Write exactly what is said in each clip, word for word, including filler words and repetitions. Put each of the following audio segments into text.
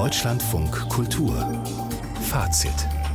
Deutschlandfunk Kultur Fazit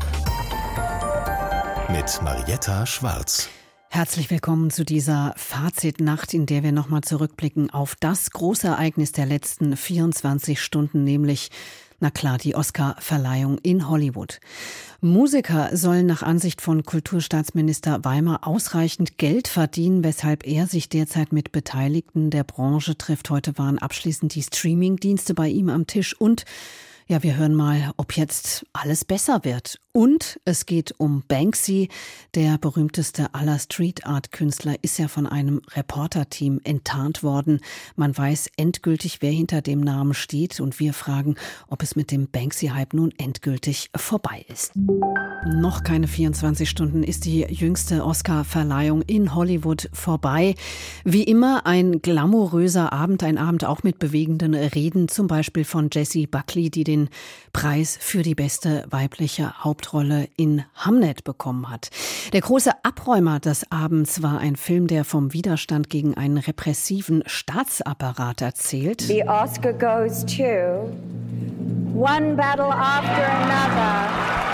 mit Marietta Schwarz. Herzlich willkommen zu dieser Fazitnacht, in der wir nochmal zurückblicken auf das große Ereignis der letzten vierundzwanzig Stunden, nämlich, na klar, die Oscar-Verleihung in Hollywood. Musiker sollen nach Ansicht von Kulturstaatsminister Weimer ausreichend Geld verdienen, weshalb er sich derzeit mit Beteiligten der Branche trifft. Heute waren abschließend die Streaming-Dienste bei ihm am Tisch und ja, wir hören mal, ob jetzt alles besser wird. Und es geht um Banksy. Der berühmteste aller Street-Art-Künstler ist ja von einem Reporter-Team enttarnt worden. Man weiß endgültig, wer hinter dem Namen steht. Und wir fragen, ob es mit dem Banksy-Hype nun endgültig vorbei ist. Noch keine vierundzwanzig Stunden ist die jüngste Oscar-Verleihung in Hollywood vorbei. Wie immer ein glamouröser Abend, ein Abend auch mit bewegenden Reden, zum Beispiel von Jessie Buckley, die den Preis für die beste weibliche Hauptrolle in Hamnet bekommen hat. Der große Abräumer des Abends war ein Film, der vom Widerstand gegen einen repressiven Staatsapparat erzählt. The Oscar goes to One Battle After Another.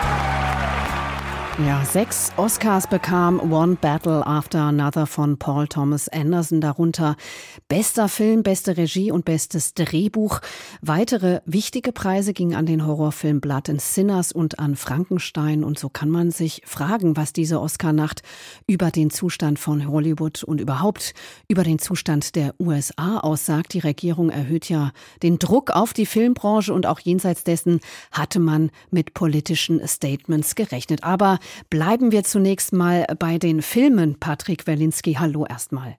Ja, sechs Oscars bekam One Battle After Another von Paul Thomas Anderson, darunter bester Film, beste Regie und bestes Drehbuch. Weitere wichtige Preise gingen an den Horrorfilm Blood and Sinners und an Frankenstein. Und so kann man sich fragen, was diese Oscarnacht über den Zustand von Hollywood und überhaupt über den Zustand der U S A aussagt. Die Regierung erhöht ja den Druck auf die Filmbranche und auch jenseits dessen hatte man mit politischen Statements gerechnet. Aber bleiben wir zunächst mal bei den Filmen. Patrick Werlinski, hallo erstmal.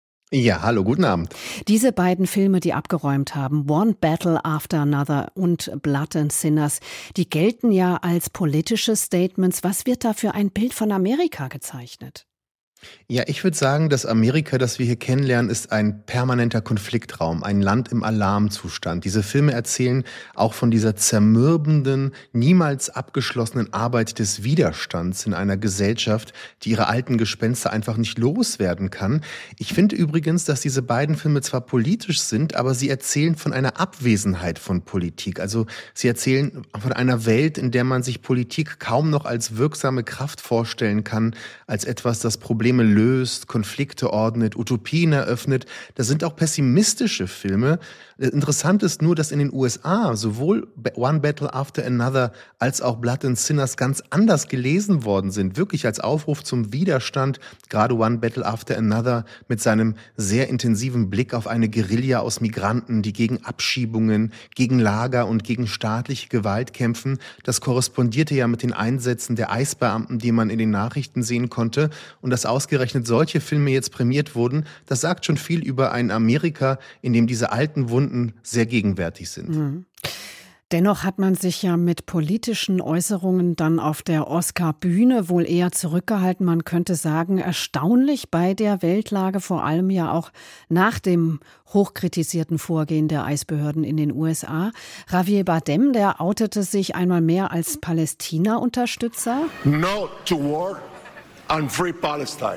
Ja, hallo, guten Abend. Diese beiden Filme, die abgeräumt haben, One Battle After Another und Blood and Sinners, die gelten ja als politische Statements. Was wird da für ein Bild von Amerika gezeichnet? Ja, ich würde sagen, das Amerika, das wir hier kennenlernen, ist ein permanenter Konfliktraum, ein Land im Alarmzustand. Diese Filme erzählen auch von dieser zermürbenden, niemals abgeschlossenen Arbeit des Widerstands in einer Gesellschaft, die ihre alten Gespenster einfach nicht loswerden kann. Ich finde übrigens, dass diese beiden Filme zwar politisch sind, aber sie erzählen von einer Abwesenheit von Politik. Also sie erzählen von einer Welt, in der man sich Politik kaum noch als wirksame Kraft vorstellen kann, als etwas, das Probleme löst, Konflikte ordnet, Utopien eröffnet. Das sind auch pessimistische Filme. Interessant ist nur, dass in den U S A sowohl One Battle After Another als auch Blood and Sinners ganz anders gelesen worden sind. Wirklich als Aufruf zum Widerstand. Gerade One Battle After Another mit seinem sehr intensiven Blick auf eine Guerilla aus Migranten, die gegen Abschiebungen, gegen Lager und gegen staatliche Gewalt kämpfen. Das korrespondierte ja mit den Einsätzen der Eisbeamten, die man in den Nachrichten sehen konnte. Und dass ausgerechnet solche Filme jetzt prämiert wurden, das sagt schon viel über ein Amerika, in dem diese alten Wunden sehr gegenwärtig sind. Mhm. Dennoch hat man sich ja mit politischen Äußerungen dann auf der Oscar-Bühne wohl eher zurückgehalten. Man könnte sagen, erstaunlich bei der Weltlage, vor allem ja auch nach dem hochkritisierten Vorgehen der Eisbehörden in den U S A. Javier Bardem, der outete sich einmal mehr als Palästina-Unterstützer. No to war and free Palestine.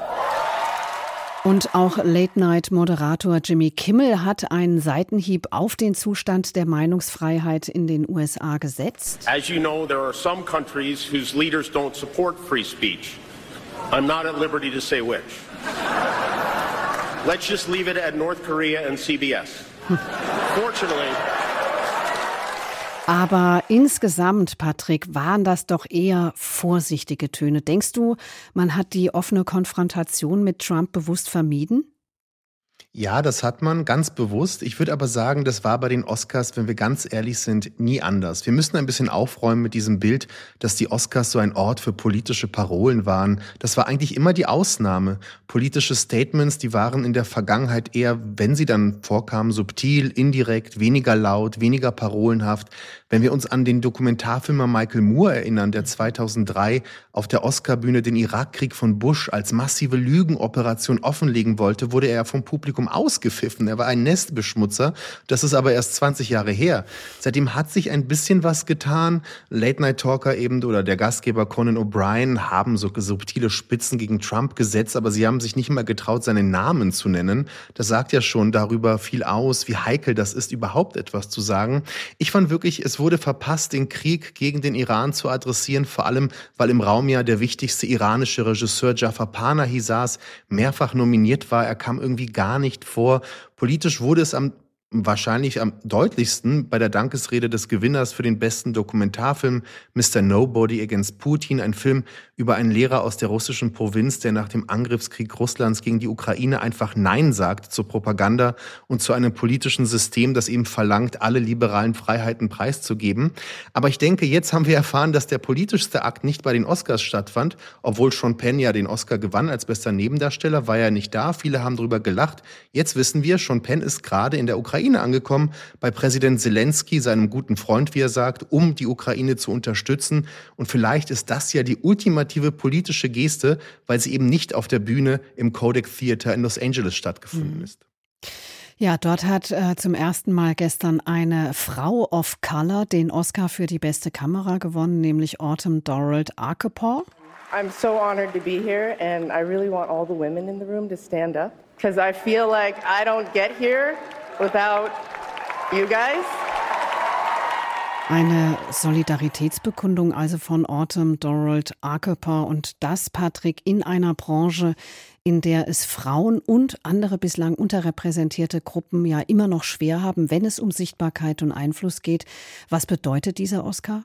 Und auch Late-Night-Moderator Jimmy Kimmel hat einen Seitenhieb auf den Zustand der Meinungsfreiheit in den U S A gesetzt. As you know, there are some countries whose leaders don't support free speech. I'm not at liberty to say which. Let's just leave it at North Korea and C B S. Fortunately. Aber insgesamt, Patrick, waren das doch eher vorsichtige Töne. Denkst du, man hat die offene Konfrontation mit Trump bewusst vermieden? Ja, das hat man ganz bewusst. Ich würde aber sagen, das war bei den Oscars, wenn wir ganz ehrlich sind, nie anders. Wir müssen ein bisschen aufräumen mit diesem Bild, dass die Oscars so ein Ort für politische Parolen waren. Das war eigentlich immer die Ausnahme. Politische Statements, die waren in der Vergangenheit eher, wenn sie dann vorkamen, subtil, indirekt, weniger laut, weniger parolenhaft. Wenn wir uns an den Dokumentarfilmer Michael Moore erinnern, der zweitausenddrei auf der Oscarbühne den Irakkrieg von Bush als massive Lügenoperation offenlegen wollte, wurde er vom Publikum haben ausgepfiffen. Er war ein Nestbeschmutzer. Das ist aber erst zwanzig Jahre her. Seitdem hat sich ein bisschen was getan. Late-Night-Talker eben oder der Gastgeber Conan O'Brien haben so subtile Spitzen gegen Trump gesetzt, aber sie haben sich nicht mal getraut, seinen Namen zu nennen. Das sagt ja schon darüber viel aus, wie heikel das ist, überhaupt etwas zu sagen. Ich fand wirklich, es wurde verpasst, den Krieg gegen den Iran zu adressieren, vor allem, weil im Raum ja der wichtigste iranische Regisseur Jafar Panahi saß, mehrfach nominiert war, er kam irgendwie gar nicht vor. Politisch wurde es am wahrscheinlich am deutlichsten bei der Dankesrede des Gewinners für den besten Dokumentarfilm Mister Nobody Against Putin, ein Film über einen Lehrer aus der russischen Provinz, der nach dem Angriffskrieg Russlands gegen die Ukraine einfach Nein sagt zur Propaganda und zu einem politischen System, das eben verlangt, alle liberalen Freiheiten preiszugeben. Aber ich denke, jetzt haben wir erfahren, dass der politischste Akt nicht bei den Oscars stattfand, obwohl Sean Penn ja den Oscar gewann als bester Nebendarsteller, war er nicht da. Viele haben drüber gelacht. Jetzt wissen wir, Sean Penn ist gerade in der Ukraine angekommen, bei Präsident Zelensky, seinem guten Freund, wie er sagt, um die Ukraine zu unterstützen. Und vielleicht ist das ja die ultimative politische Geste, weil sie eben nicht auf der Bühne im Kodak Theater in Los Angeles stattgefunden ist. Ja, dort hat äh, zum ersten Mal gestern eine Frau of Color den Oscar für die beste Kamera gewonnen, nämlich Autumn Dorald Arkapaw. I'm so honored to be here and I really want all the women in the room to stand up because I feel like I don't get here without you guys. Eine Solidaritätsbekundung also von Autumn Dorald Arkapaw und das, Patrick, in einer Branche, in der es Frauen und andere bislang unterrepräsentierte Gruppen ja immer noch schwer haben, wenn es um Sichtbarkeit und Einfluss geht. Was bedeutet dieser Oscar?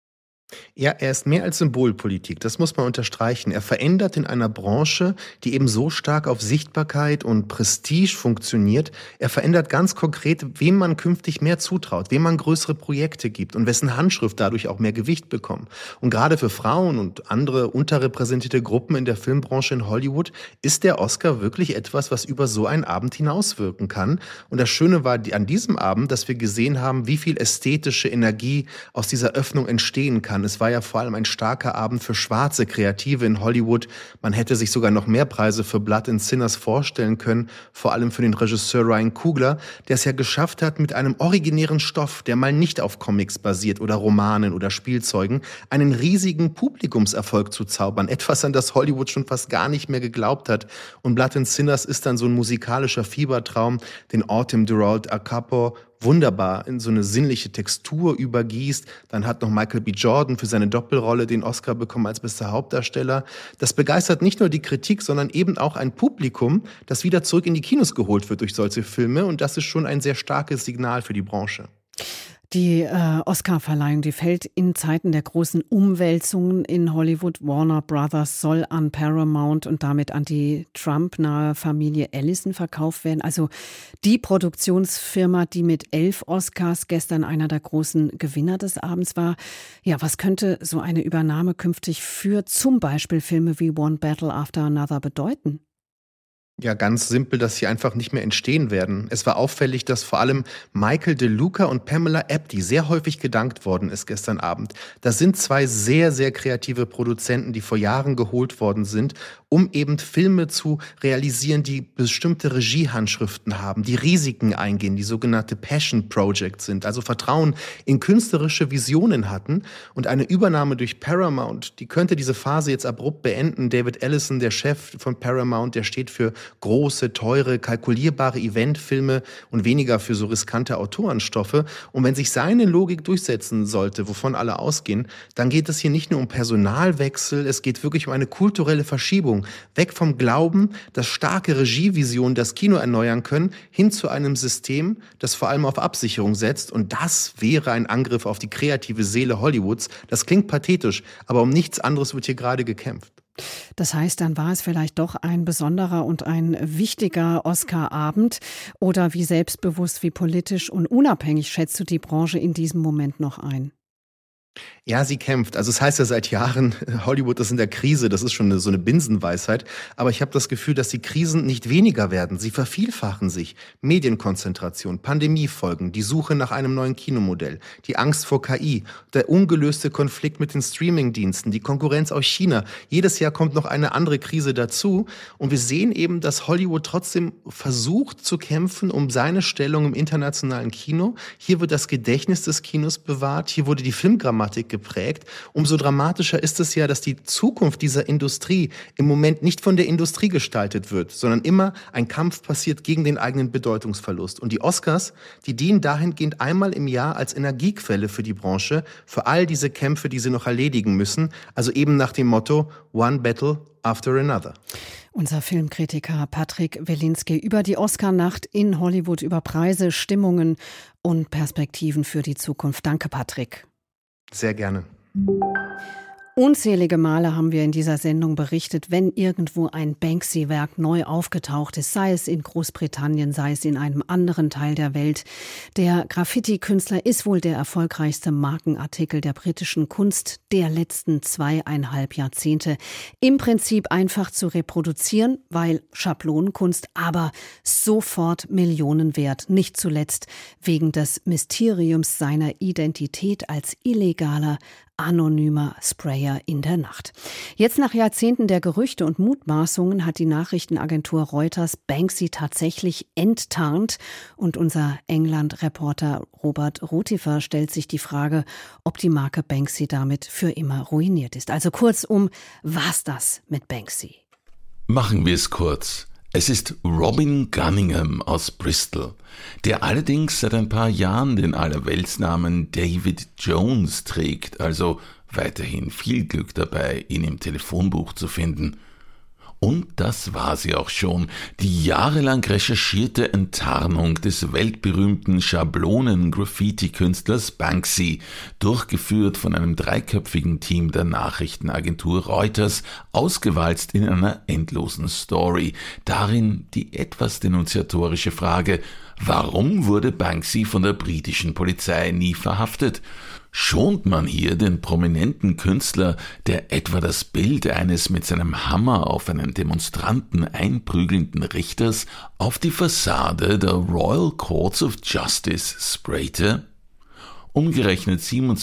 Ja, er ist mehr als Symbolpolitik, das muss man unterstreichen. Er verändert in einer Branche, die eben so stark auf Sichtbarkeit und Prestige funktioniert, er verändert ganz konkret, wem man künftig mehr zutraut, wem man größere Projekte gibt und wessen Handschrift dadurch auch mehr Gewicht bekommt. Und gerade für Frauen und andere unterrepräsentierte Gruppen in der Filmbranche in Hollywood ist der Oscar wirklich etwas, was über so einen Abend hinauswirken kann. Und das Schöne war an diesem Abend, dass wir gesehen haben, wie viel ästhetische Energie aus dieser Öffnung entstehen kann. Es war ja vor allem ein starker Abend für schwarze Kreative in Hollywood. Man hätte sich sogar noch mehr Preise für Blood and Sinners vorstellen können, vor allem für den Regisseur Ryan Coogler, der es ja geschafft hat, mit einem originären Stoff, der mal nicht auf Comics basiert oder Romanen oder Spielzeugen, einen riesigen Publikumserfolg zu zaubern. Etwas, an das Hollywood schon fast gar nicht mehr geglaubt hat. Und Blood and Sinners ist dann so ein musikalischer Fiebertraum, den Autumn Dorald Arkapaw wunderbar in so eine sinnliche Textur übergießt. Dann hat noch Michael B. Jordan für seine Doppelrolle den Oscar bekommen als bester Hauptdarsteller. Das begeistert nicht nur die Kritik, sondern eben auch ein Publikum, das wieder zurück in die Kinos geholt wird durch solche Filme. Und das ist schon ein sehr starkes Signal für die Branche. Die äh, Oscarverleihung, die fällt in Zeiten der großen Umwälzungen in Hollywood. Warner Brothers soll an Paramount und damit an die Trump-nahe Familie Ellison verkauft werden. Also die Produktionsfirma, die mit elf Oscars gestern einer der großen Gewinner des Abends war. Ja, was könnte so eine Übernahme künftig für zum Beispiel Filme wie One Battle After Another bedeuten? Ja, ganz simpel, dass sie einfach nicht mehr entstehen werden. Es war auffällig, dass vor allem Michael De Luca und Pamela Abdy sehr häufig gedankt worden ist gestern Abend. Das sind zwei sehr, sehr kreative Produzenten, die vor Jahren geholt worden sind, um eben Filme zu realisieren, die bestimmte Regiehandschriften haben, die Risiken eingehen, die sogenannte Passion Projects sind, also Vertrauen in künstlerische Visionen hatten. Und eine Übernahme durch Paramount, die könnte diese Phase jetzt abrupt beenden. David Ellison, der Chef von Paramount, der steht für große, teure, kalkulierbare Eventfilme und weniger für so riskante Autorenstoffe. Und wenn sich seine Logik durchsetzen sollte, wovon alle ausgehen, dann geht es hier nicht nur um Personalwechsel, es geht wirklich um eine kulturelle Verschiebung. Weg vom Glauben, dass starke Regievisionen das Kino erneuern können, hin zu einem System, das vor allem auf Absicherung setzt. Und das wäre ein Angriff auf die kreative Seele Hollywoods. Das klingt pathetisch, aber um nichts anderes wird hier gerade gekämpft. Das heißt, dann war es vielleicht doch ein besonderer und ein wichtiger Oscar-Abend. Oder wie selbstbewusst, wie politisch und unabhängig schätzt du die Branche in diesem Moment noch ein? Ja, sie kämpft. Also es heißt ja seit Jahren, Hollywood ist in der Krise, das ist schon eine, so eine Binsenweisheit. Aber ich habe das Gefühl, dass die Krisen nicht weniger werden, sie vervielfachen sich. Medienkonzentration, Pandemiefolgen, die Suche nach einem neuen Kinomodell, die Angst vor K I, der ungelöste Konflikt mit den Streamingdiensten, die Konkurrenz aus China. Jedes Jahr kommt noch eine andere Krise dazu. Und wir sehen eben, dass Hollywood trotzdem versucht zu kämpfen um seine Stellung im internationalen Kino. Hier wird das Gedächtnis des Kinos bewahrt, hier wurde die Filmgrammatik geprägt. Umso dramatischer ist es ja, dass die Zukunft dieser Industrie im Moment nicht von der Industrie gestaltet wird, sondern immer ein Kampf passiert gegen den eigenen Bedeutungsverlust. Und die Oscars, die dienen dahingehend einmal im Jahr als Energiequelle für die Branche, für all diese Kämpfe, die sie noch erledigen müssen. Also eben nach dem Motto One Battle After Another. Unser Filmkritiker Patrick Welinski über die Oscar-Nacht in Hollywood, über Preise, Stimmungen und Perspektiven für die Zukunft. Danke, Patrick. Sehr gerne. Unzählige Male haben wir in dieser Sendung berichtet, wenn irgendwo ein Banksy-Werk neu aufgetaucht ist, sei es in Großbritannien, sei es in einem anderen Teil der Welt. Der Graffiti-Künstler ist wohl der erfolgreichste Markenartikel der britischen Kunst der letzten zweieinhalb Jahrzehnte. Im Prinzip einfach zu reproduzieren, weil Schablonenkunst, aber sofort Millionen wert. Nicht zuletzt wegen des Mysteriums seiner Identität als illegaler, anonymer Sprayer in der Nacht. Jetzt nach Jahrzehnten der Gerüchte und Mutmaßungen hat die Nachrichtenagentur Reuters Banksy tatsächlich enttarnt. Und unser England-Reporter Robert Rutifer stellt sich die Frage, ob die Marke Banksy damit für immer ruiniert ist. Also kurzum, war's das mit Banksy? Machen wir es kurz. Es ist Robin Gunningham aus Bristol, der allerdings seit ein paar Jahren den Allerweltsnamen David Jones trägt, also weiterhin viel Glück dabei, ihn im Telefonbuch zu finden. Und das war sie auch schon, die jahrelang recherchierte Enttarnung des weltberühmten Schablonen-Graffiti-Künstlers Banksy, durchgeführt von einem dreiköpfigen Team der Nachrichtenagentur Reuters, ausgewalzt in einer endlosen Story. Darin die etwas denunziatorische Frage: Warum wurde Banksy von der britischen Polizei nie verhaftet? Schont man hier den prominenten Künstler, der etwa das Bild eines mit seinem Hammer auf einen Demonstranten einprügelnden Richters auf die Fassade der Royal Courts of Justice sprayte? Umgerechnet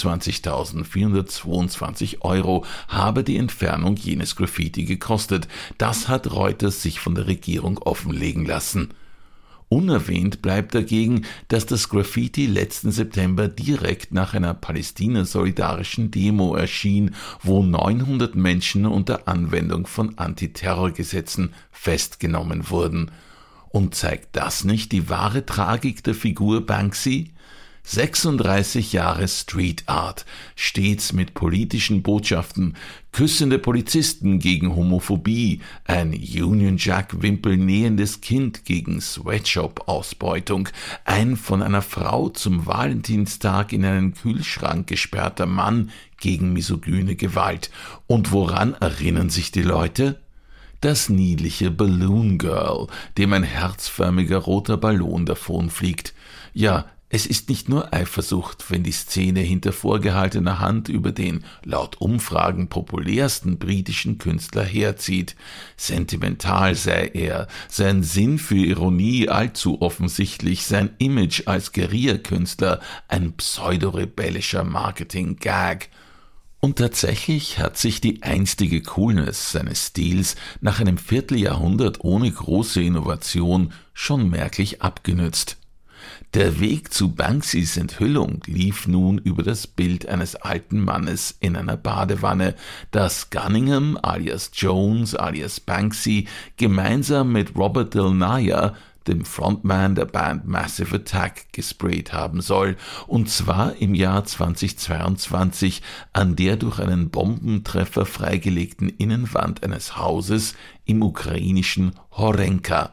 siebenundzwanzigtausendvierhundertzweiundzwanzig Euro habe die Entfernung jenes Graffiti gekostet. Das hat Reuters sich von der Regierung offenlegen lassen. Unerwähnt bleibt dagegen, dass das Graffiti letzten September direkt nach einer palästina-solidarischen Demo erschien, wo neunhundert Menschen unter Anwendung von Antiterrorgesetzen festgenommen wurden. Und zeigt das nicht die wahre Tragik der Figur Banksy? sechsunddreißig Jahre Street Art, stets mit politischen Botschaften, küssende Polizisten gegen Homophobie, ein Union Jack wimpelnähendes Kind gegen Sweatshop-Ausbeutung, ein von einer Frau zum Valentinstag in einen Kühlschrank gesperrter Mann gegen misogyne Gewalt. Und woran erinnern sich die Leute? Das niedliche Balloon Girl, dem ein herzförmiger roter Ballon davonfliegt. Ja, es ist nicht nur Eifersucht, wenn die Szene hinter vorgehaltener Hand über den laut Umfragen populärsten britischen Künstler herzieht. Sentimental sei er, sein Sinn für Ironie allzu offensichtlich, sein Image als Guerilla-Künstler ein pseudorebellischer Marketing-Gag. Und tatsächlich hat sich die einstige Coolness seines Stils nach einem Vierteljahrhundert ohne große Innovation schon merklich abgenützt. Der Weg zu Banksys Enthüllung lief nun über das Bild eines alten Mannes in einer Badewanne, das Gunningham alias Jones alias Banksy gemeinsam mit Robert Del Naja, dem Frontman der Band Massive Attack, gesprayt haben soll, und zwar im Jahr zweitausendzweiundzwanzig an der durch einen Bombentreffer freigelegten Innenwand eines Hauses im ukrainischen Horenka.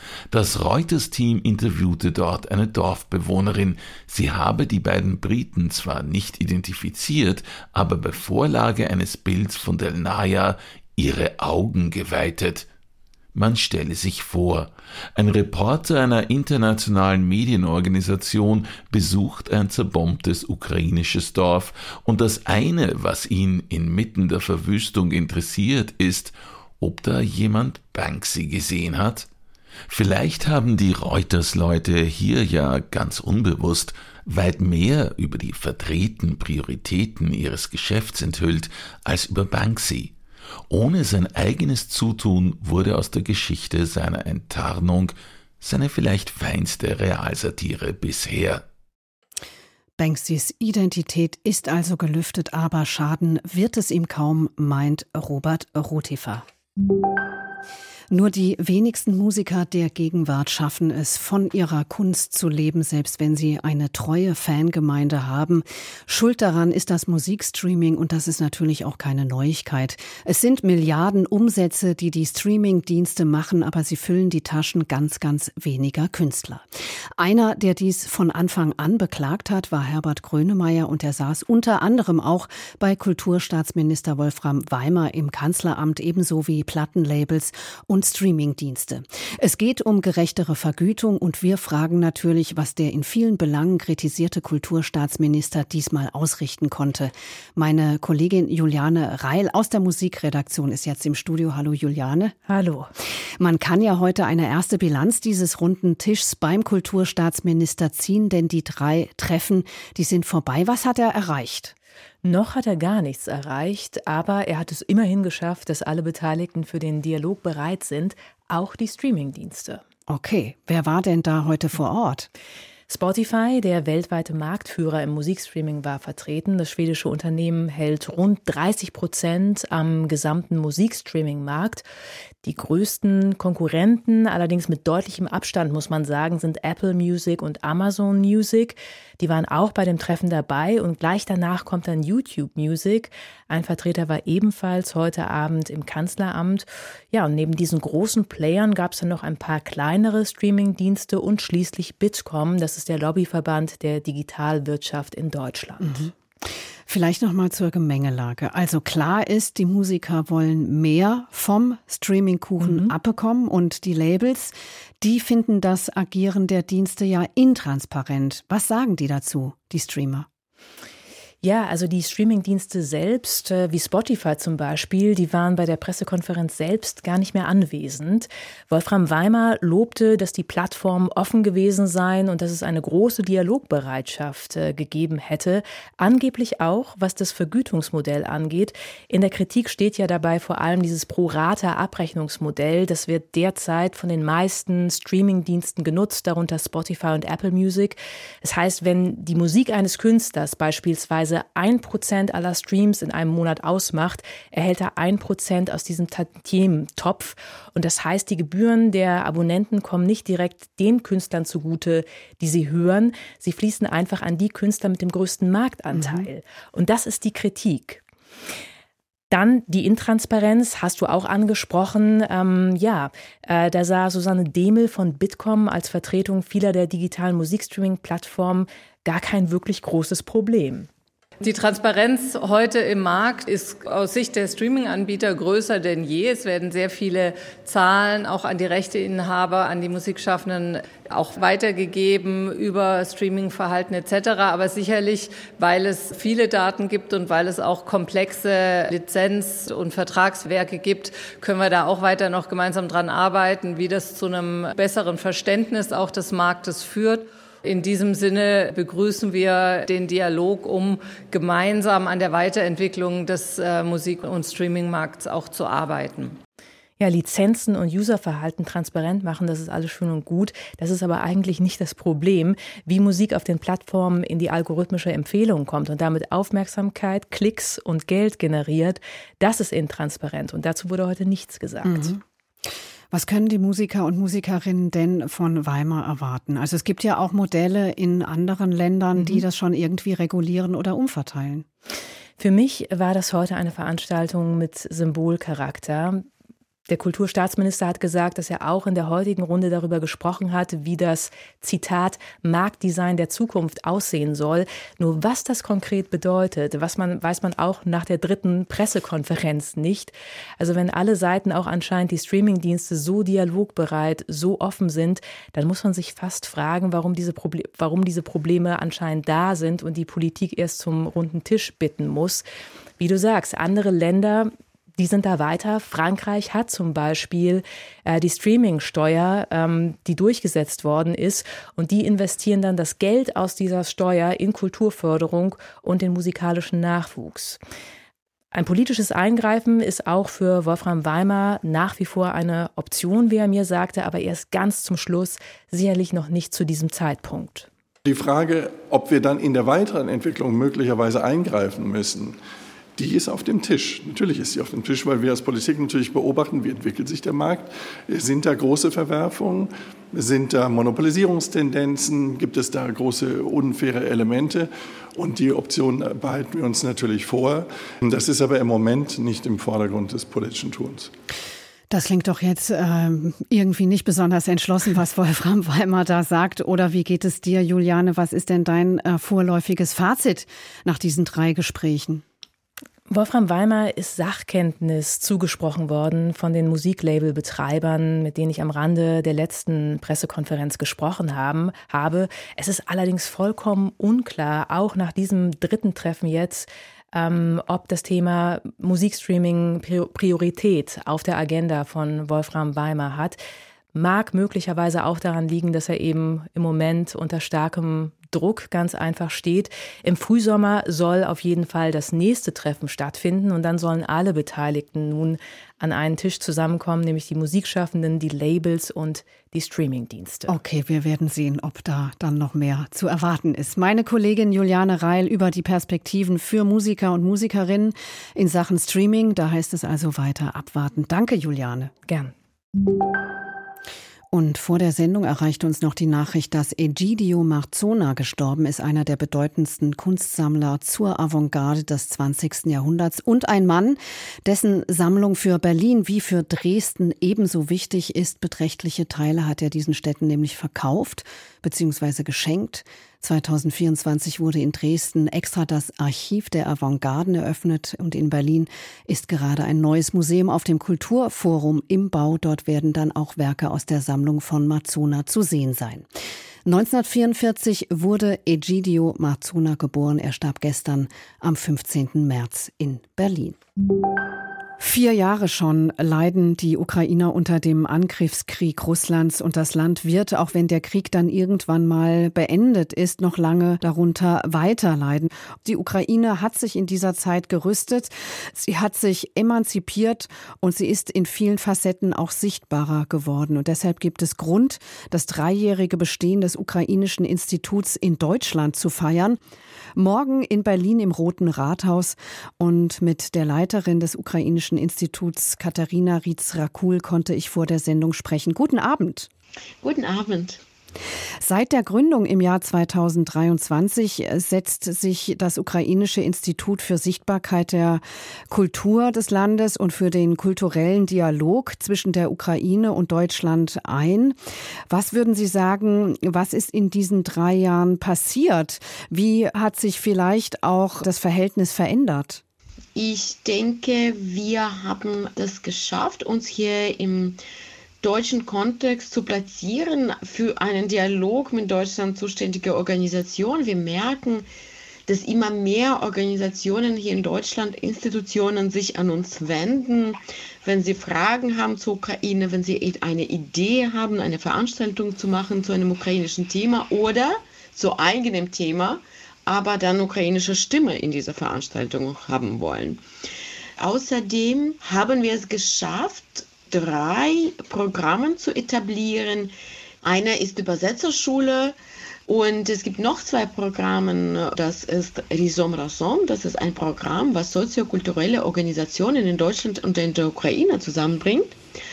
Das Reuters-Team interviewte dort eine Dorfbewohnerin. Sie habe die beiden Briten zwar nicht identifiziert, aber bei Vorlage eines Bilds von Del Naja ihre Augen geweitet. Man stelle sich vor, ein Reporter einer internationalen Medienorganisation besucht ein zerbombtes ukrainisches Dorf und das eine, was ihn inmitten der Verwüstung interessiert, ist, ob da jemand Banksy gesehen hat. Vielleicht haben die Reuters-Leute hier ja ganz unbewusst weit mehr über die verdrehten Prioritäten ihres Geschäfts enthüllt als über Banksy. Ohne sein eigenes Zutun wurde aus der Geschichte seiner Enttarnung seine vielleicht feinste Realsatire bisher. Banksys Identität ist also gelüftet, aber schaden wird es ihm kaum, meint Robert Rutifer. Nur die wenigsten Musiker der Gegenwart schaffen es, von ihrer Kunst zu leben, selbst wenn sie eine treue Fangemeinde haben. Schuld daran ist das Musikstreaming und das ist natürlich auch keine Neuigkeit. Es sind Milliarden Umsätze, die die Streamingdienste machen, aber sie füllen die Taschen ganz, ganz weniger Künstler. Einer, der dies von Anfang an beklagt hat, war Herbert Grönemeyer und er saß unter anderem auch bei Kulturstaatsminister Wolfram Weimer im Kanzleramt, ebenso wie Plattenlabels und Streamingdienste. Es geht um gerechtere Vergütung und wir fragen natürlich, was der in vielen Belangen kritisierte Kulturstaatsminister diesmal ausrichten konnte. Meine Kollegin Juliane Reil aus der Musikredaktion ist jetzt im Studio. Hallo Juliane. Hallo. Man kann ja heute eine erste Bilanz dieses runden Tischs beim Kulturstaatsminister ziehen, denn die drei Treffen, die sind vorbei. Was hat er erreicht? Noch hat er gar nichts erreicht, aber er hat es immerhin geschafft, dass alle Beteiligten für den Dialog bereit sind, auch die Streamingdienste. Okay, wer war denn da heute vor Ort? Spotify, der weltweite Marktführer im Musikstreaming, war vertreten. Das schwedische Unternehmen hält rund dreißig Prozent am gesamten Musikstreaming-Markt. Die größten Konkurrenten, allerdings mit deutlichem Abstand, muss man sagen, sind Apple Music und Amazon Music. Die waren auch bei dem Treffen dabei und gleich danach kommt dann YouTube Music. Ein Vertreter war ebenfalls heute Abend im Kanzleramt. Ja, und neben diesen großen Playern gab es dann noch ein paar kleinere Streamingdienste und schließlich Bitkom, das ist der Lobbyverband der Digitalwirtschaft in Deutschland. Mhm. Vielleicht noch mal zur Gemengelage. Also klar ist, die Musiker wollen mehr vom Streamingkuchen mhm. abbekommen und die Labels, die finden das Agieren der Dienste ja intransparent. Was sagen die dazu, die Streamer? Ja, also die Streamingdienste selbst, wie Spotify zum Beispiel, die waren bei der Pressekonferenz selbst gar nicht mehr anwesend. Wolfram Weimer lobte, dass die Plattformen offen gewesen seien und dass es eine große Dialogbereitschaft äh, gegeben hätte. Angeblich auch, was das Vergütungsmodell angeht. In der Kritik steht ja dabei vor allem dieses Pro-Rata-Abrechnungsmodell. Das wird derzeit von den meisten Streamingdiensten genutzt, darunter Spotify und Apple Music. Das heißt, wenn die Musik eines Künstlers beispielsweise ein Prozent aller Streams in einem Monat ausmacht, erhält er ein Prozent aus diesem Tantiementopf. Und das heißt, die Gebühren der Abonnenten kommen nicht direkt den Künstlern zugute, die sie hören. Sie fließen einfach an die Künstler mit dem größten Marktanteil. Mhm. Und das ist die Kritik. Dann die Intransparenz, hast du auch angesprochen. Ähm, ja, äh, da sah Susanne Demel von Bitkom als Vertretung vieler der digitalen Musikstreaming-Plattformen gar kein wirklich großes Problem. Die Transparenz heute im Markt ist aus Sicht der Streaming-Anbieter größer denn je. Es werden sehr viele Zahlen auch an die Rechteinhaber, an die Musikschaffenden auch weitergegeben über Streaming-Verhalten et cetera. Aber sicherlich, weil es viele Daten gibt und weil es auch komplexe Lizenz- und Vertragswerke gibt, können wir da auch weiter noch gemeinsam dran arbeiten, wie das zu einem besseren Verständnis auch des Marktes führt. In diesem Sinne begrüßen wir den Dialog, um gemeinsam an der Weiterentwicklung des äh, Musik- und Streamingmarkts auch zu arbeiten. Ja, Lizenzen und Userverhalten transparent machen, das ist alles schön und gut. Das ist aber eigentlich nicht das Problem, wie Musik auf den Plattformen in die algorithmische Empfehlung kommt und damit Aufmerksamkeit, Klicks und Geld generiert. Das ist intransparent und dazu wurde heute nichts gesagt. Mhm. Was können die Musiker und Musikerinnen denn von Weimar erwarten? Also es gibt ja auch Modelle in anderen Ländern, mhm. die das schon irgendwie regulieren oder umverteilen. Für mich war das heute eine Veranstaltung mit Symbolcharakter. Der Kulturstaatsminister hat gesagt, dass er auch in der heutigen Runde darüber gesprochen hat, wie das, Zitat, Marktdesign der Zukunft aussehen soll. Nur was das konkret bedeutet, was man, weiß man auch nach der dritten Pressekonferenz nicht. Also wenn alle Seiten auch anscheinend die Streamingdienste so dialogbereit, so offen sind, dann muss man sich fast fragen, warum diese, Proble- warum diese Probleme anscheinend da sind und die Politik erst zum runden Tisch bitten muss. Wie du sagst, andere Länder, die sind da weiter. Frankreich hat zum Beispiel äh, die Streamingsteuer, ähm, die durchgesetzt worden ist, und die investieren dann das Geld aus dieser Steuer in Kulturförderung und den musikalischen Nachwuchs. Ein politisches Eingreifen ist auch für Wolfram Weimar nach wie vor eine Option, wie er mir sagte, aber erst ganz zum Schluss, sicherlich noch nicht zu diesem Zeitpunkt. Die Frage, ob wir dann in der weiteren Entwicklung möglicherweise eingreifen müssen, die ist auf dem Tisch. Natürlich ist sie auf dem Tisch, weil wir als Politik natürlich beobachten, wie entwickelt sich der Markt. Sind da große Verwerfungen? Sind da Monopolisierungstendenzen? Gibt es da große unfaire Elemente? Und die Option behalten wir uns natürlich vor. Das ist aber im Moment nicht im Vordergrund des politischen Tuns. Das klingt doch jetzt äh, irgendwie nicht besonders entschlossen, was Wolfram Weimar da sagt. Oder wie geht es dir, Juliane? Was ist denn dein äh, vorläufiges Fazit nach diesen drei Gesprächen? Wolfram Weimar ist Sachkenntnis zugesprochen worden von den Musiklabelbetreibern, mit denen ich am Rande der letzten Pressekonferenz gesprochen haben, habe. Es ist allerdings vollkommen unklar, auch nach diesem dritten Treffen jetzt, ähm, ob das Thema Musikstreaming Priorität auf der Agenda von Wolfram Weimar hat. Mag möglicherweise auch daran liegen, dass er eben im Moment unter starkem Druck ganz einfach steht. Im Frühsommer soll auf jeden Fall das nächste Treffen stattfinden und dann sollen alle Beteiligten nun an einen Tisch zusammenkommen, nämlich die Musikschaffenden, die Labels und die Streamingdienste. Okay, wir werden sehen, ob da dann noch mehr zu erwarten ist. Meine Kollegin Juliane Reil über die Perspektiven für Musiker und Musikerinnen in Sachen Streaming. Da heißt es also weiter abwarten. Danke, Juliane. Gern. Und vor der Sendung erreichte uns noch die Nachricht, dass Egidio Marzona gestorben ist, einer der bedeutendsten Kunstsammler zur Avantgarde des zwanzigsten Jahrhunderts und ein Mann, dessen Sammlung für Berlin wie für Dresden ebenso wichtig ist. Beträchtliche Teile hat er diesen Städten nämlich verkauft bzw. geschenkt. zweitausendvierundzwanzig wurde in Dresden extra das Archiv der Avantgarden eröffnet und in Berlin ist gerade ein neues Museum auf dem Kulturforum im Bau. Dort werden dann auch Werke aus der Sammlung von Marzona zu sehen sein. neunzehnhundertvierundvierzig wurde Egidio Marzona geboren. Er starb gestern am fünfzehnten März in Berlin. Vier Jahre schon leiden die Ukrainer unter dem Angriffskrieg Russlands und das Land wird, auch wenn der Krieg dann irgendwann mal beendet ist, noch lange darunter weiterleiden. Die Ukraine hat sich in dieser Zeit gerüstet, sie hat sich emanzipiert und sie ist in vielen Facetten auch sichtbarer geworden. Und deshalb gibt es Grund, das dreijährige Bestehen des Ukrainischen Instituts in Deutschland zu feiern. Morgen in Berlin im Roten Rathaus und mit der Leiterin des Ukrainischen Instituts, Katharina Ritz-Rakul, konnte ich vor der Sendung sprechen. Guten Abend. Guten Abend. Seit der Gründung im Jahr zweitausenddreiundzwanzig setzt sich das Ukrainische Institut für Sichtbarkeit der Kultur des Landes und für den kulturellen Dialog zwischen der Ukraine und Deutschland ein. Was würden Sie sagen, was ist in diesen drei Jahren passiert? Wie hat sich vielleicht auch das Verhältnis verändert? Ich denke, wir haben das geschafft, uns hier im deutschen Kontext zu platzieren für einen Dialog mit Deutschland zuständiger Organisationen. Wir merken, dass immer mehr Organisationen hier in Deutschland, Institutionen sich an uns wenden, wenn sie Fragen haben zur Ukraine, wenn sie eine Idee haben, eine Veranstaltung zu machen zu einem ukrainischen Thema oder zu eigenem Thema, aber dann ukrainische Stimme in dieser Veranstaltung haben wollen. Außerdem haben wir es geschafft, drei Programme zu etablieren. Einer ist Übersetzerschule und es gibt noch zwei Programme. Das ist Rizom Razom, das ist ein Programm, was soziokulturelle Organisationen in Deutschland und in der Ukraine zusammenbringt.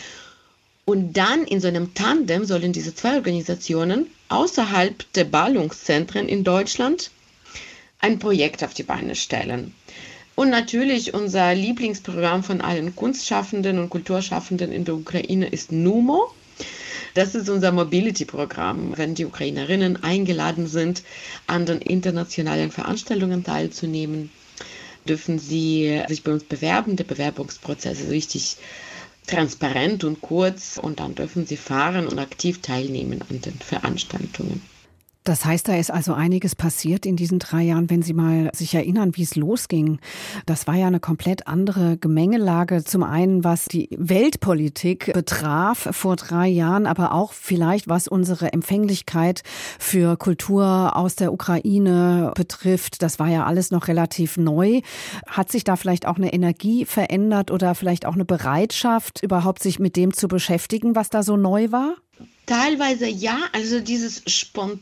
Und dann in so einem Tandem sollen diese zwei Organisationen außerhalb der Ballungszentren in Deutschland ein Projekt auf die Beine stellen. Und natürlich unser Lieblingsprogramm von allen Kunstschaffenden und Kulturschaffenden in der Ukraine ist NUMO. Das ist unser Mobility-Programm. Wenn die Ukrainerinnen eingeladen sind, an den internationalen Veranstaltungen teilzunehmen, dürfen sie sich bei uns bewerben. Der Bewerbungsprozess ist richtig transparent und kurz und dann dürfen sie fahren und aktiv teilnehmen an den Veranstaltungen. Das heißt, da ist also einiges passiert in diesen drei Jahren, wenn Sie mal sich erinnern, wie es losging. Das war ja eine komplett andere Gemengelage. Zum einen, was die Weltpolitik betraf vor drei Jahren, aber auch vielleicht, was unsere Empfänglichkeit für Kultur aus der Ukraine betrifft. Das war ja alles noch relativ neu. Hat sich da vielleicht auch eine Energie verändert oder vielleicht auch eine Bereitschaft, überhaupt sich mit dem zu beschäftigen, was da so neu war? Teilweise ja, also dieses spontane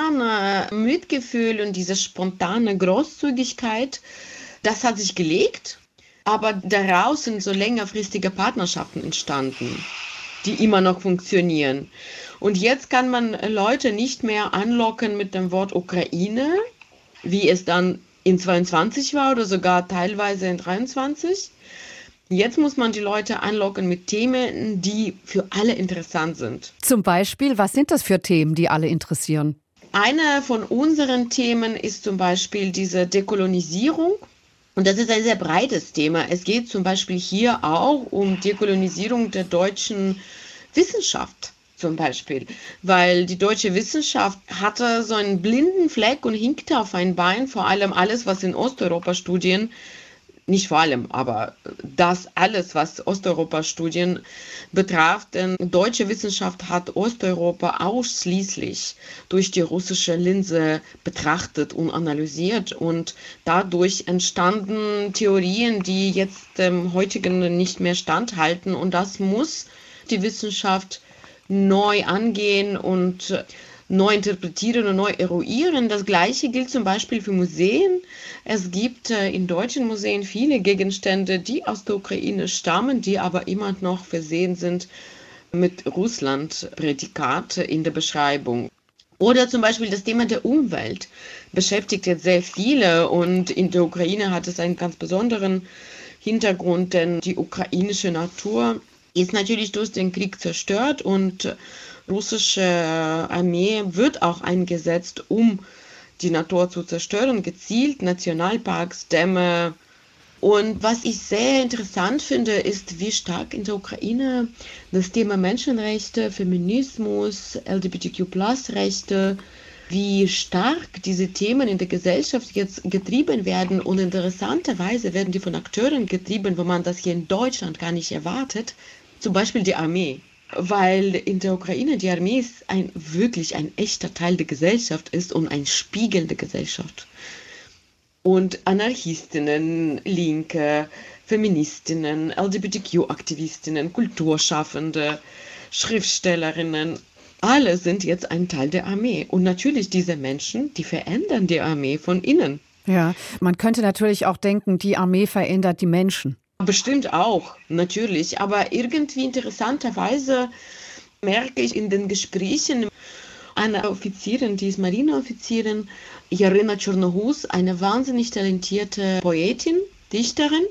Mitgefühl und diese spontane Großzügigkeit, das hat sich gelegt, aber daraus sind so längerfristige Partnerschaften entstanden, die immer noch funktionieren. Und jetzt kann man Leute nicht mehr anlocken mit dem Wort Ukraine, wie es dann in zweiundzwanzig war oder sogar teilweise in dreiundzwanzig. Jetzt muss man die Leute anlocken mit Themen, die für alle interessant sind. Zum Beispiel, was sind das für Themen, die alle interessieren? Eine von unseren Themen ist zum Beispiel diese Dekolonisierung. Und das ist ein sehr breites Thema. Es geht zum Beispiel hier auch um Dekolonisierung der deutschen Wissenschaft zum Beispiel. Weil die deutsche Wissenschaft hatte so einen blinden Fleck und hinkte auf ein Bein, vor allem alles, was in Osteuropa-Studien Nicht vor allem, aber das alles, was Osteuropa-Studien betraf, denn deutsche Wissenschaft hat Osteuropa ausschließlich durch die russische Linse betrachtet und analysiert und dadurch entstanden Theorien, die jetzt dem heutigen nicht mehr standhalten und das muss die Wissenschaft neu angehen und neu interpretieren und neu eruieren. Das Gleiche gilt zum Beispiel für Museen. Es gibt äh, in deutschen Museen viele Gegenstände, die aus der Ukraine stammen, die aber immer noch versehen sind mit Russland-Prädikat in der Beschreibung. Oder zum Beispiel das Thema der Umwelt beschäftigt jetzt sehr viele und in der Ukraine hat es einen ganz besonderen Hintergrund, denn die ukrainische Natur ist natürlich durch den Krieg zerstört und russische Armee wird auch eingesetzt, um die Natur zu zerstören, gezielt Nationalparks, Dämme. Und was ich sehr interessant finde, ist, wie stark in der Ukraine das Thema Menschenrechte, Feminismus, L G B T Q Plus Rechte, wie stark diese Themen in der Gesellschaft jetzt getrieben werden. Und interessanterweise werden die von Akteuren getrieben, wo man das hier in Deutschland gar nicht erwartet, zum Beispiel die Armee. Weil in der Ukraine die Armee ist ein, wirklich ein echter Teil der Gesellschaft ist und ein Spiegel der Gesellschaft. Und Anarchistinnen, Linke, Feministinnen, L G B T Q-Aktivistinnen, Kulturschaffende, Schriftstellerinnen, alle sind jetzt ein Teil der Armee. Und natürlich diese Menschen, die verändern die Armee von innen. Ja, man könnte natürlich auch denken, die Armee verändert die Menschen. Bestimmt auch, natürlich. Aber irgendwie interessanterweise merke ich in den Gesprächen eine Offizierin, die ist Marineoffizierin, Jarina Tschernohus, eine wahnsinnig talentierte Poetin, Dichterin.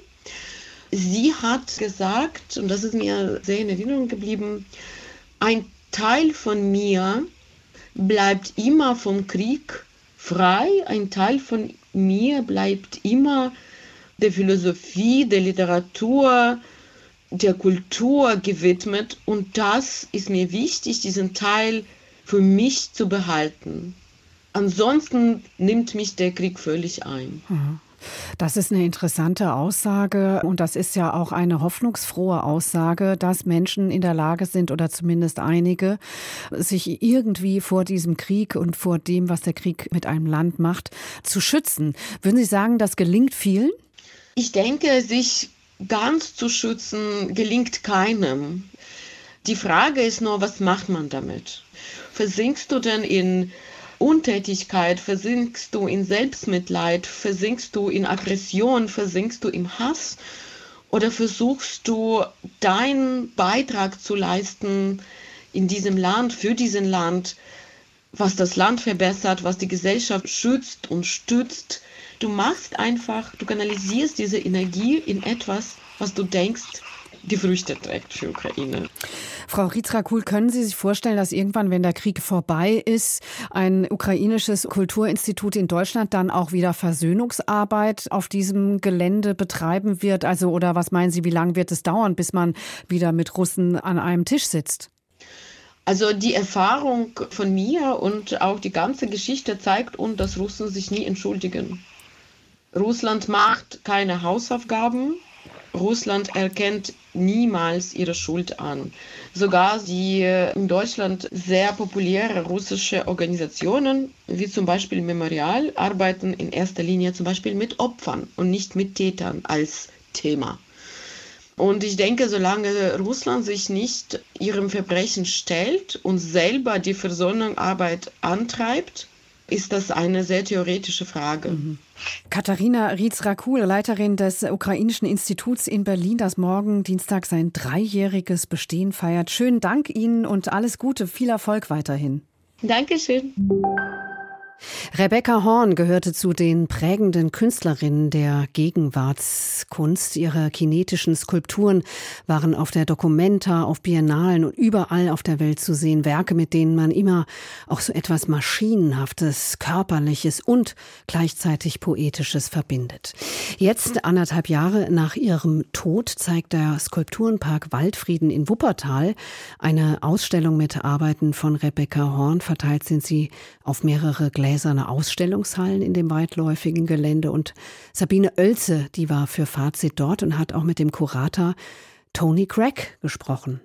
Sie hat gesagt, und das ist mir sehr in Erinnerung geblieben, ein Teil von mir bleibt immer vom Krieg frei, ein Teil von mir bleibt immer der Philosophie, der Literatur, der Kultur gewidmet. Und das ist mir wichtig, diesen Teil für mich zu behalten. Ansonsten nimmt mich der Krieg völlig ein. Das ist eine interessante Aussage und das ist ja auch eine hoffnungsfrohe Aussage, dass Menschen in der Lage sind oder zumindest einige, sich irgendwie vor diesem Krieg und vor dem, was der Krieg mit einem Land macht, zu schützen. Würden Sie sagen, das gelingt vielen? Ich denke, sich ganz zu schützen, gelingt keinem. Die Frage ist nur, was macht man damit? Versinkst du denn in Untätigkeit, versinkst du in Selbstmitleid, versinkst du in Aggression, versinkst du im Hass? Oder versuchst du, deinen Beitrag zu leisten in diesem Land, für diesen Land, was das Land verbessert, was die Gesellschaft schützt und stützt. Du machst einfach, du kanalisierst diese Energie in etwas, was du denkst, die Früchte trägt für Ukraine. Frau Rizrakul, können Sie sich vorstellen, dass irgendwann, wenn der Krieg vorbei ist, ein ukrainisches Kulturinstitut in Deutschland dann auch wieder Versöhnungsarbeit auf diesem Gelände betreiben wird? Also, oder was meinen Sie, wie lange wird es dauern, bis man wieder mit Russen an einem Tisch sitzt? Also die Erfahrung von mir und auch die ganze Geschichte zeigt uns, dass Russen sich nie entschuldigen. Russland macht keine Hausaufgaben. Russland erkennt niemals ihre Schuld an. Sogar die in Deutschland sehr populäre russische Organisationen, wie zum Beispiel Memorial, arbeiten in erster Linie zum Beispiel mit Opfern und nicht mit Tätern als Thema. Und ich denke, solange Russland sich nicht ihrem Verbrechen stellt und selber die Versöhnungsarbeit antreibt, ist das eine sehr theoretische Frage. Mhm. Katharina Rizrakul, Leiterin des Ukrainischen Instituts in Berlin, das morgen Dienstag sein dreijähriges Bestehen feiert. Schönen Dank Ihnen und alles Gute, viel Erfolg weiterhin. Dankeschön. Rebecca Horn gehörte zu den prägenden Künstlerinnen der Gegenwartskunst. Ihre kinetischen Skulpturen waren auf der Documenta, auf Biennalen und überall auf der Welt zu sehen. Werke, mit denen man immer auch so etwas Maschinenhaftes, Körperliches und gleichzeitig Poetisches verbindet. Jetzt, anderthalb Jahre nach ihrem Tod, zeigt der Skulpturenpark Waldfrieden in Wuppertal eine Ausstellung mit Arbeiten von Rebecca Horn. Verteilt sind sie auf mehrere gläserne Ausstellungshallen in dem weitläufigen Gelände. Und Sabine Oelze, die war für Fazit dort und hat auch mit dem Kurator Tony Craig gesprochen.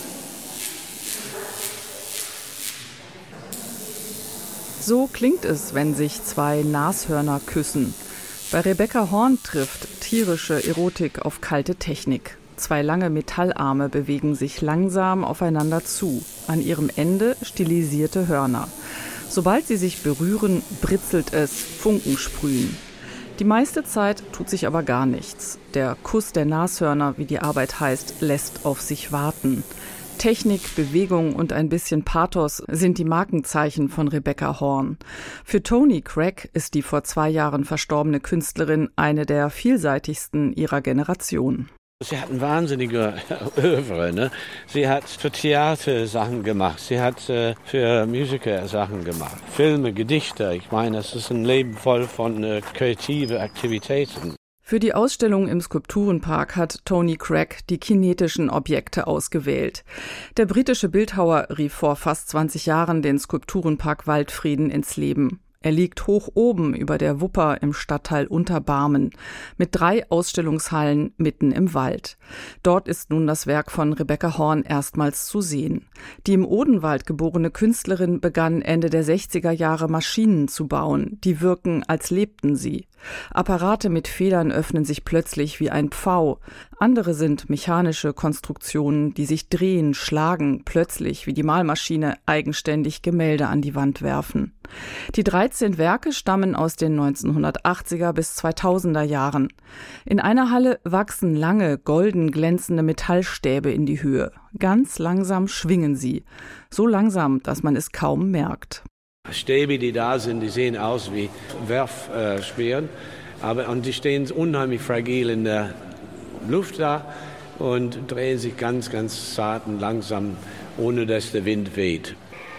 So klingt es, wenn sich zwei Nashörner küssen. Bei Rebecca Horn trifft tierische Erotik auf kalte Technik. Zwei lange Metallarme bewegen sich langsam aufeinander zu. An ihrem Ende stilisierte Hörner. Sobald sie sich berühren, britzelt es, Funken sprühen. Die meiste Zeit tut sich aber gar nichts. Der Kuss der Nashörner, wie die Arbeit heißt, lässt auf sich warten. Technik, Bewegung und ein bisschen Pathos sind die Markenzeichen von Rebecca Horn. Für Tony Craig ist die vor zwei Jahren verstorbene Künstlerin eine der vielseitigsten ihrer Generation. Sie hat ein wahnsinniger Övre, ne? Sie hat für Theater Sachen gemacht, sie hat äh, für Musiker Sachen gemacht, Filme, Gedichte. Ich meine, es ist ein Leben voll von äh, kreativen Aktivitäten. Für die Ausstellung im Skulpturenpark hat Tony Craig die kinetischen Objekte ausgewählt. Der britische Bildhauer rief vor fast zwanzig Jahren den Skulpturenpark Waldfrieden ins Leben. Er liegt hoch oben über der Wupper im Stadtteil Unterbarmen mit drei Ausstellungshallen mitten im Wald. Dort ist nun das Werk von Rebecca Horn erstmals zu sehen. Die im Odenwald geborene Künstlerin begann Ende der sechziger Jahre Maschinen zu bauen, die wirken, als lebten sie. Apparate mit Federn öffnen sich plötzlich wie ein Pfau. Andere sind mechanische Konstruktionen, die sich drehen, schlagen, plötzlich wie die Malmaschine eigenständig Gemälde an die Wand werfen. Die dreizehn Werke stammen aus den neunzehnhundertachtziger bis zweitausender Jahren. In einer Halle wachsen lange, golden glänzende Metallstäbe in die Höhe. Ganz langsam schwingen sie. So langsam, dass man es kaum merkt. Stäbe, die da sind, die sehen aus wie Werfspeeren, aber und die stehen unheimlich fragil in der Luft da und drehen sich ganz, ganz zart und langsam, ohne dass der Wind weht.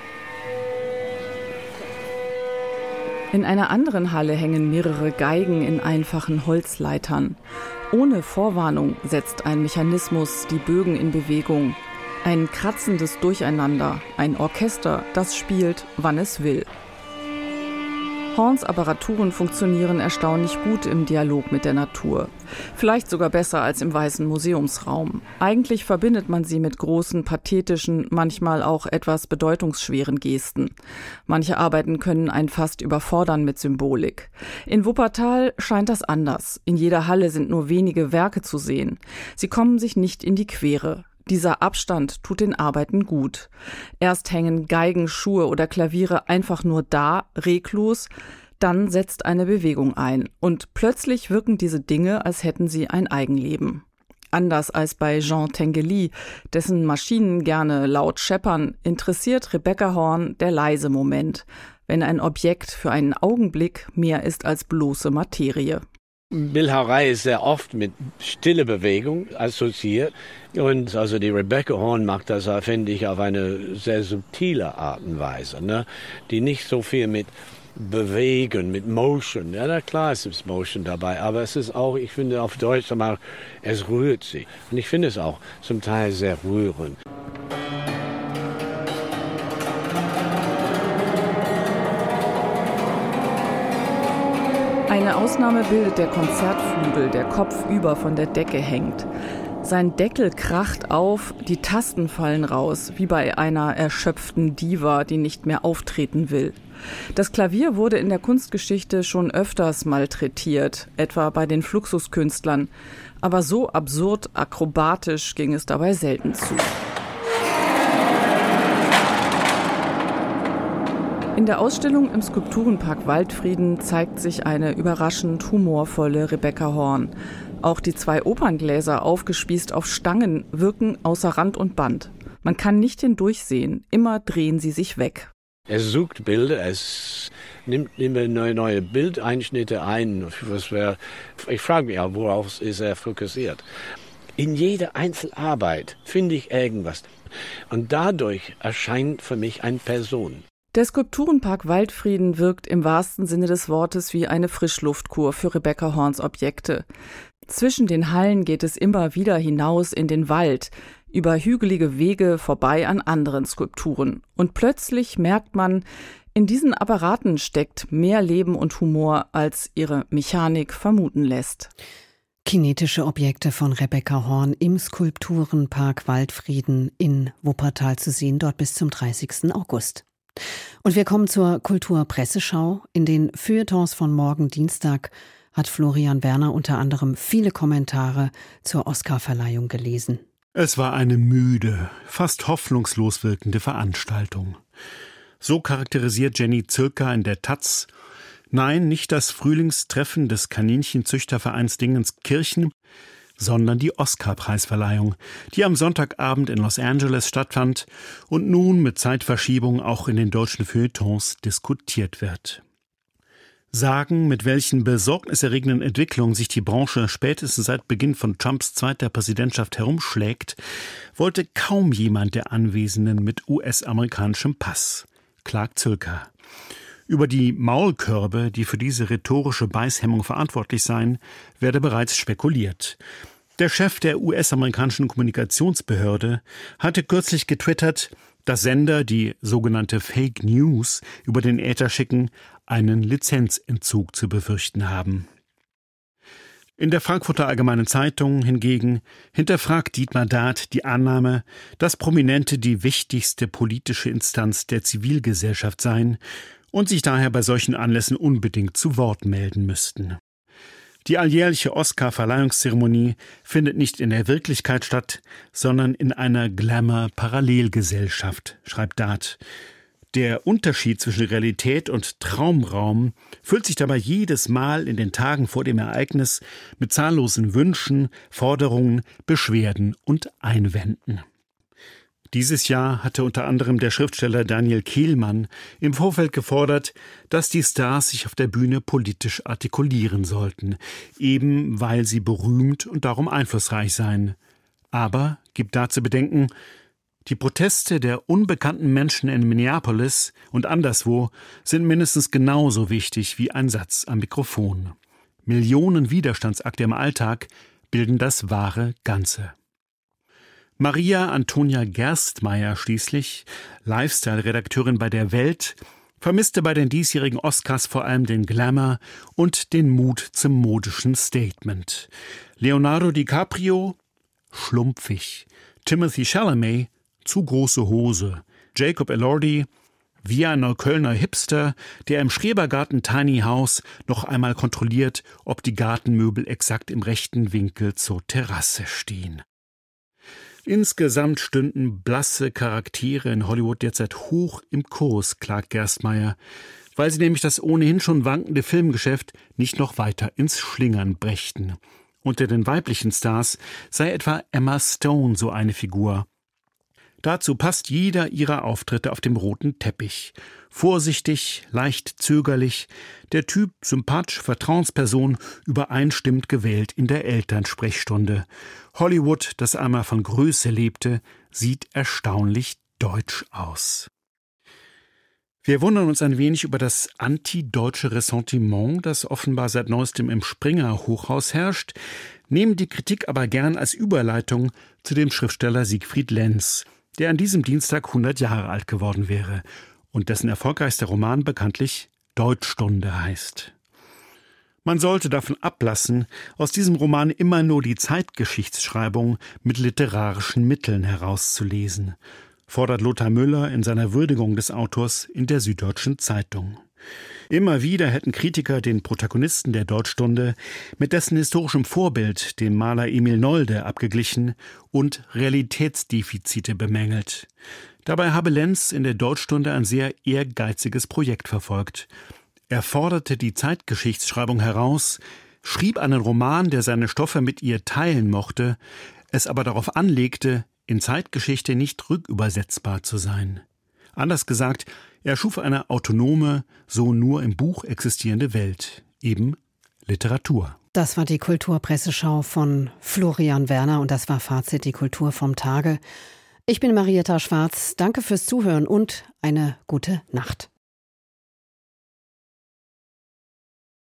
In einer anderen Halle hängen mehrere Geigen in einfachen Holzleitern. Ohne Vorwarnung setzt ein Mechanismus die Bögen in Bewegung. Ein kratzendes Durcheinander, ein Orchester, das spielt, wann es will. Horns Apparaturen funktionieren erstaunlich gut im Dialog mit der Natur. Vielleicht sogar besser als im Weißen Museumsraum. Eigentlich verbindet man sie mit großen, pathetischen, manchmal auch etwas bedeutungsschweren Gesten. Manche Arbeiten können einen fast überfordern mit Symbolik. In Wuppertal scheint das anders. In jeder Halle sind nur wenige Werke zu sehen. Sie kommen sich nicht in die Quere. Dieser Abstand tut den Arbeiten gut. Erst hängen Geigen, Schuhe oder Klaviere einfach nur da, reglos, dann setzt eine Bewegung ein und plötzlich wirken diese Dinge, als hätten sie ein Eigenleben. Anders als bei Jean Tinguely, dessen Maschinen gerne laut scheppern, interessiert Rebecca Horn der leise Moment, wenn ein Objekt für einen Augenblick mehr ist als bloße Materie. Bildhauerei ist sehr oft mit stille Bewegung assoziiert. Und also die Rebecca Horn macht das, finde ich, auf eine sehr subtile Art und Weise, ne? Die nicht so viel mit Bewegen, mit Motion. Ja, na klar, es ist Motion dabei, aber es ist auch, ich finde auf Deutsch einmal, es rührt sie. Und ich finde es auch zum Teil sehr rührend. Eine Ausnahme bildet der Konzertflügel, der kopfüber von der Decke hängt. Sein Deckel kracht auf, die Tasten fallen raus, wie bei einer erschöpften Diva, die nicht mehr auftreten will. Das Klavier wurde in der Kunstgeschichte schon öfters malträtiert, etwa bei den Fluxuskünstlern. Aber so absurd akrobatisch ging es dabei selten zu. In der Ausstellung im Skulpturenpark Waldfrieden zeigt sich eine überraschend humorvolle Rebecca Horn. Auch die zwei Operngläser, aufgespießt auf Stangen, wirken außer Rand und Band. Man kann nicht hindurchsehen, immer drehen sie sich weg. Es sucht Bilder, es nimmt immer neue, neue Bildeinschnitte ein. Was wär, ich frage mich auch, worauf ist er fokussiert. In jeder Einzelarbeit finde ich irgendwas. Und dadurch erscheint für mich eine Person. Der Skulpturenpark Waldfrieden wirkt im wahrsten Sinne des Wortes wie eine Frischluftkur für Rebecca Horns Objekte. Zwischen den Hallen geht es immer wieder hinaus in den Wald, über hügelige Wege vorbei an anderen Skulpturen. Und plötzlich merkt man, in diesen Apparaten steckt mehr Leben und Humor, als ihre Mechanik vermuten lässt. Kinetische Objekte von Rebecca Horn im Skulpturenpark Waldfrieden in Wuppertal zu sehen, dort bis zum dreißigsten August. Und wir kommen zur Kulturpresseschau. In den Feuilletons von morgen Dienstag hat Florian Werner unter anderem viele Kommentare zur Oscarverleihung gelesen. Es war eine müde, fast hoffnungslos wirkende Veranstaltung. So charakterisiert Jenny Zilka in der Taz, nein, nicht das Frühlingstreffen des Kaninchenzüchtervereins Dingenskirchen, sondern die Oscar-Preisverleihung, die am Sonntagabend in Los Angeles stattfand und nun mit Zeitverschiebung auch in den deutschen Feuilletons diskutiert wird. Sagen, mit welchen besorgniserregenden Entwicklungen sich die Branche spätestens seit Beginn von Trumps zweiter Präsidentschaft herumschlägt, wollte kaum jemand der Anwesenden mit U S-amerikanischem Pass, klagt Zilka. Über die Maulkörbe, die für diese rhetorische Beißhemmung verantwortlich seien, werde bereits spekuliert. Der Chef der U S-amerikanischen Kommunikationsbehörde hatte kürzlich getwittert, dass Sender, die sogenannte Fake News über den Äther schicken, einen Lizenzentzug zu befürchten haben. In der Frankfurter Allgemeinen Zeitung hingegen hinterfragt Dietmar Dart die Annahme, dass Prominente die wichtigste politische Instanz der Zivilgesellschaft seien und sich daher bei solchen Anlässen unbedingt zu Wort melden müssten. Die alljährliche Oscar-Verleihungszeremonie findet nicht in der Wirklichkeit statt, sondern in einer Glamour-Parallelgesellschaft, schreibt Dart. Der Unterschied zwischen Realität und Traumraum füllt sich dabei jedes Mal in den Tagen vor dem Ereignis mit zahllosen Wünschen, Forderungen, Beschwerden und Einwänden. Dieses Jahr hatte unter anderem der Schriftsteller Daniel Kehlmann im Vorfeld gefordert, dass die Stars sich auf der Bühne politisch artikulieren sollten, eben weil sie berühmt und darum einflussreich seien. Aber, gibt da zu bedenken, die Proteste der unbekannten Menschen in Minneapolis und anderswo sind mindestens genauso wichtig wie ein Satz am Mikrofon. Millionen Widerstandsakte im Alltag bilden das wahre Ganze. Maria Antonia Gerstmeier schließlich, Lifestyle-Redakteurin bei der Welt, vermisste bei den diesjährigen Oscars vor allem den Glamour und den Mut zum modischen Statement. Leonardo DiCaprio, schlumpfig. Timothy Chalamet, zu große Hose. Jacob Elordi, wie ein Neuköllner Hipster, der im Schrebergarten Tiny House noch einmal kontrolliert, ob die Gartenmöbel exakt im rechten Winkel zur Terrasse stehen. Insgesamt stünden blasse Charaktere in Hollywood derzeit hoch im Kurs, klagt Gerstmeier, weil sie nämlich das ohnehin schon wankende Filmgeschäft nicht noch weiter ins Schlingern brächten. Unter den weiblichen Stars sei etwa Emma Stone so eine Figur. Dazu passt jeder ihrer Auftritte auf dem roten Teppich. Vorsichtig, leicht zögerlich, der Typ sympathische Vertrauensperson übereinstimmend gewählt in der Elternsprechstunde. Hollywood, das einmal von Größe lebte, sieht erstaunlich deutsch aus. Wir wundern uns ein wenig über das antideutsche Ressentiment, das offenbar seit neuestem im Springer-Hochhaus herrscht, nehmen die Kritik aber gern als Überleitung zu dem Schriftsteller Siegfried Lenz, der an diesem Dienstag hundert Jahre alt geworden wäre und dessen erfolgreichster Roman bekanntlich Deutschstunde heißt. Man sollte davon ablassen, aus diesem Roman immer nur die Zeitgeschichtsschreibung mit literarischen Mitteln herauszulesen, fordert Lothar Müller in seiner Würdigung des Autors in der Süddeutschen Zeitung. Immer wieder hätten Kritiker den Protagonisten der Deutschstunde mit dessen historischem Vorbild, dem Maler Emil Nolde, abgeglichen und Realitätsdefizite bemängelt. Dabei habe Lenz in der Deutschstunde ein sehr ehrgeiziges Projekt verfolgt. Er forderte die Zeitgeschichtsschreibung heraus, schrieb einen Roman, der seine Stoffe mit ihr teilen mochte, es aber darauf anlegte, in Zeitgeschichte nicht rückübersetzbar zu sein. Anders gesagt, er schuf eine autonome, so nur im Buch existierende Welt, eben Literatur. Das war die Kulturpresseschau von Florian Werner und das war Fazit, die Kultur vom Tage. Ich bin Marietta Schwarz, danke fürs Zuhören und eine gute Nacht.